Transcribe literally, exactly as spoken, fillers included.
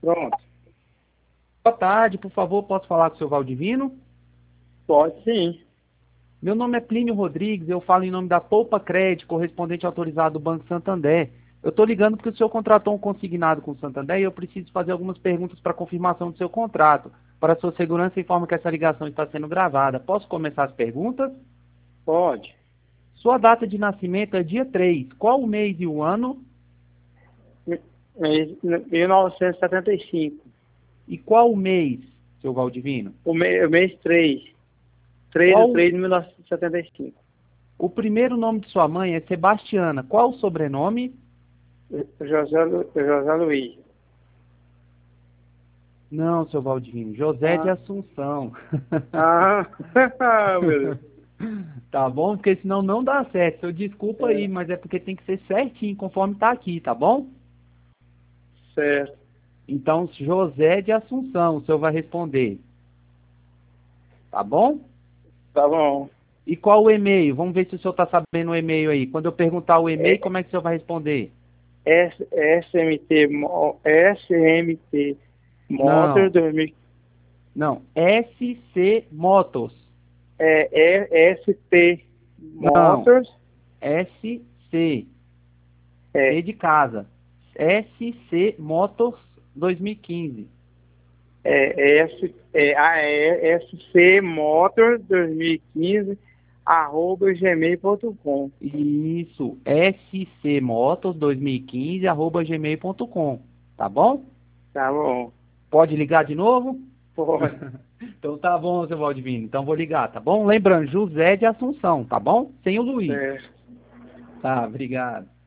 Pronto. Boa tarde, por favor, posso falar com o seu Valdivino? Pode sim. Meu nome é Plínio Rodrigues, eu falo em nome da Poupa Crédito, correspondente autorizado do Banco Santander. Eu estou ligando porque o senhor contratou um consignado com o Santander e eu preciso fazer algumas perguntas para confirmação do seu contrato. Para sua segurança, informo que essa ligação está sendo gravada. Posso começar as perguntas? Pode. Sua data de nascimento é dia três. Qual o mês e o ano? Mês- mil novecentos e setenta e cinco. E qual o mês, seu Valdivino? O mês, o mês três. três Qual de três de mil novecentos e setenta e cinco. o primeiro nome de sua mãe é Sebastiana. Qual o sobrenome? José, Lu- José Luiz. Não, seu Valdivino. José de Ah, Assunção. ah, meu Deus. Tá bom? Porque senão não dá certo. Seu desculpa aí, É, mas é porque tem que ser certinho conforme tá aqui, tá bom? certo. Então, José de Assunção, o senhor vai responder. Tá bom? Tá bom. E qual o e-mail? Vamos ver se o senhor tá sabendo o e-mail aí. Quando eu perguntar o e-mail, É, como é que o senhor vai responder? S, SMT, Mo- S M T Motor Não, dois mil. não. S C Motors. É, é S T Não. Motors. S C. C É, de casa. S C Motors dois mil e quinze. é, S, é, a- é S C Motors dois mil e quinze arroba gmail ponto com. Isso, S C Motors dois mil e quinze arroba gmail ponto com. Tá bom? Tá bom. Pode ligar de novo? Pode. Então tá bom, seu Valdivino. Então vou ligar, tá bom? Lembrando, José de Assunção, tá bom? Sem o Luiz. Certo. Tá, obrigado.